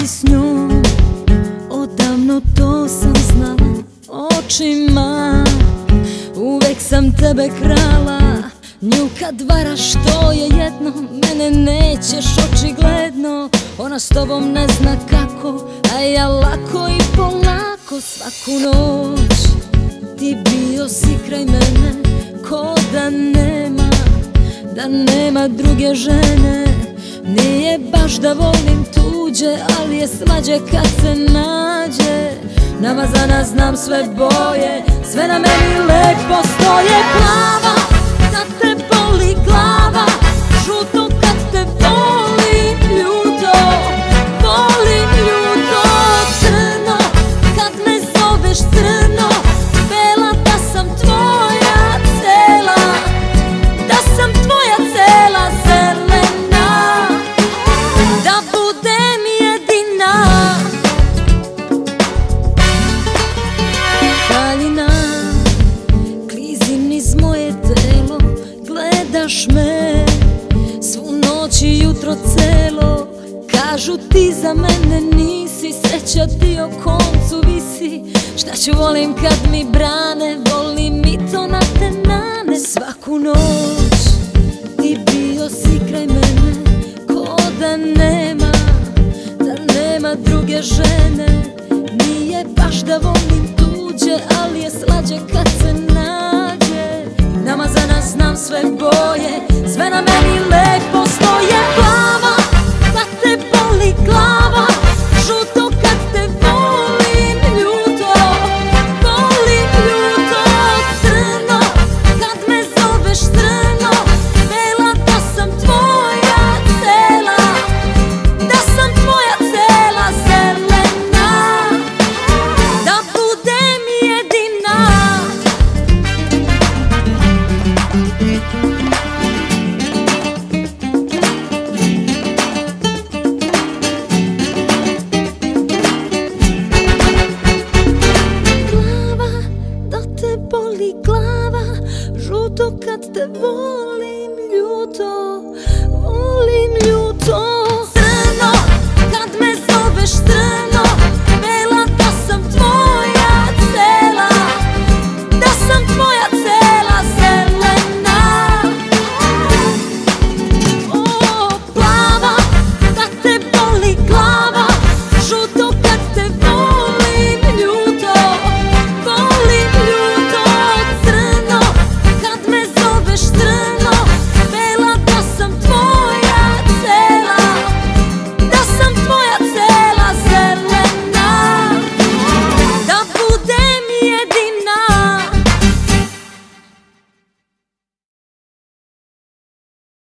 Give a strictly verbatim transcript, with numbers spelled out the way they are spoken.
biti s njom, odavno to sam znala. Očima uvek sam tebe krala, nju kad varaš to je jedno, mene nećeš očigledno. Ona s tobom ne zna kako, a ja lako i polako. Svaku noć ti bio si kraj mene, ko da nema, da nema druge žene. Nije baš da volim tuđe, ali je slađe kad se nađe. Namazana znam sve boje, sve na meni lepo stoje. Plava, kad te boli glava, žuto kad te volim ljuto, volim ljuto. Crno, kad me zoveš crno, bela da sam tvoja cela, da sam tvoja cela. Zelena, da budem jedina. Haljina, klizim niz moje telo, gledaš me svu noć i jutro celo. Kažu ti za mene nisi, sreća ti o koncu visi. Šta ću volim kad mi brane, volim i to na te nane. Svaku noć ti bio si kraj mene, ko da nema, da nema druge žene. Nije baš da volim tuđe, ali je slađe kad se nađe. Namazana znam sve boje, sve na meni lepo stoje. Plava, kad te boli glava, žuto kad te volim ljuto, volim ljuto. Crno, kad me zoveš crno, bela da sam tvoja cela, da sam tvoja cela. Zelena, da budem jedina. Boli glava, žuto kad te volim ljuto, volim ljuto. Crno, kad me zoveš crno,